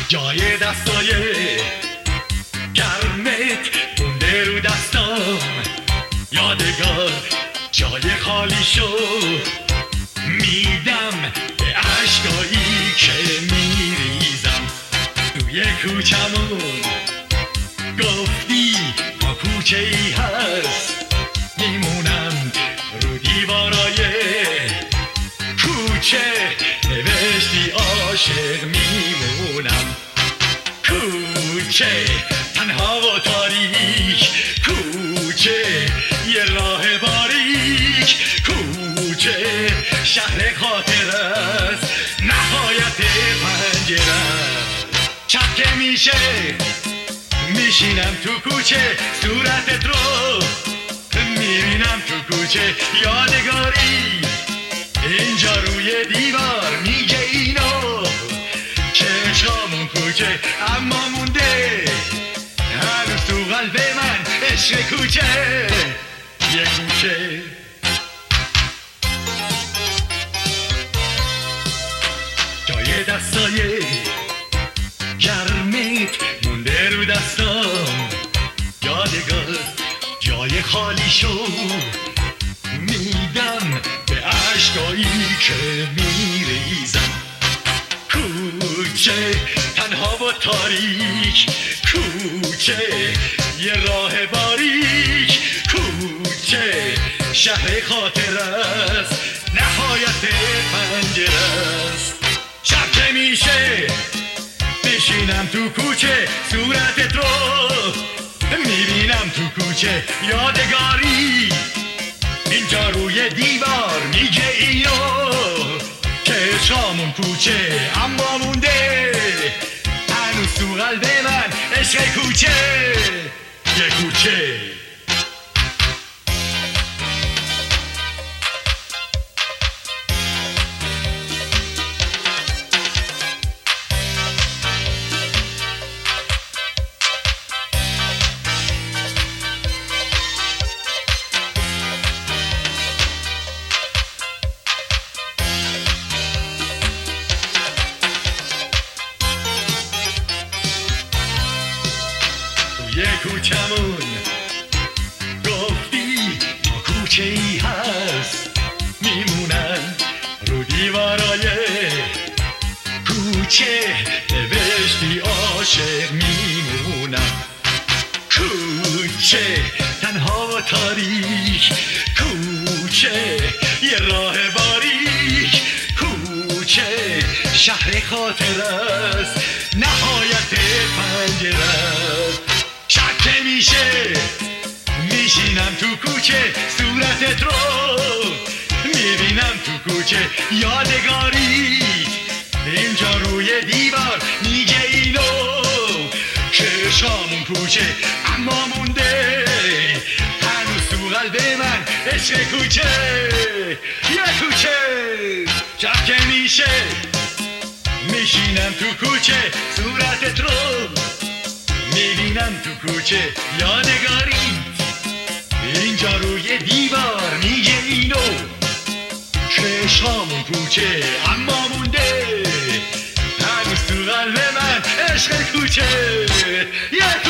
جای دستای گرمت مونده رو دستام، یادگار جای خالی شو میدم به عشقایی که میریزم توی کوچمون. گفتی تا کوچه ای هست میمونم رو دیوارای کوچه، نوشتی عاشق میمونم. کوچه تنها و تاریک، کوچه یه راه باریک، کوچه شهر خاطر است، نهایت پنجره است. شب که میشه میشینم تو کوچه، صورتت رو میبینم تو کوچه، یادگاری اینجا روی دیوار میگه اینو چشامون کوچه، اما مونده هنوز تو قلب من عشق کوچه. یه کوچه جای دستای گرمت مونده رو دستام، یادگار جای خالی شو میدم به عشقایی که میریزم. کوچه تنها و تاریک، کوچه یه راه باریک، کوچه شهر خاطر است، نهایت پنجره است. شب که میشه بشینم تو کوچه، صورتت رو میبینم تو کوچه، یادگاری اینجا روی دیوار میگه اینو چشامون کوچه، اما مونده هنوز تو قلب من عشق کوچه. یه کوچه یه کوچمون گفتی تا کوچه ای هست میمونن رو دیوارای کوچه، نوشتی عاشق میمونم. کوچه تنها و تاریک، کوچه یه راه باریک، کوچه شهر خاطر است، نهایت پنجره است. شب که میشه میشینم تو کوچه، صورتت رو میبینم تو کوچه، یادگاری اینجا روی دیوار میگه اینو چشامون کوچه، اما مونده هنوز تو قلب من عشق کوچه. یه کوچه شب که میشه میشینم تو کوچه، صورتت رو میبینم تو کوچه، یادگاری اینجا روی دیوار میگه اینو چشامون کوچه، اما مونده هنوز تو قلب من عشق کوچه.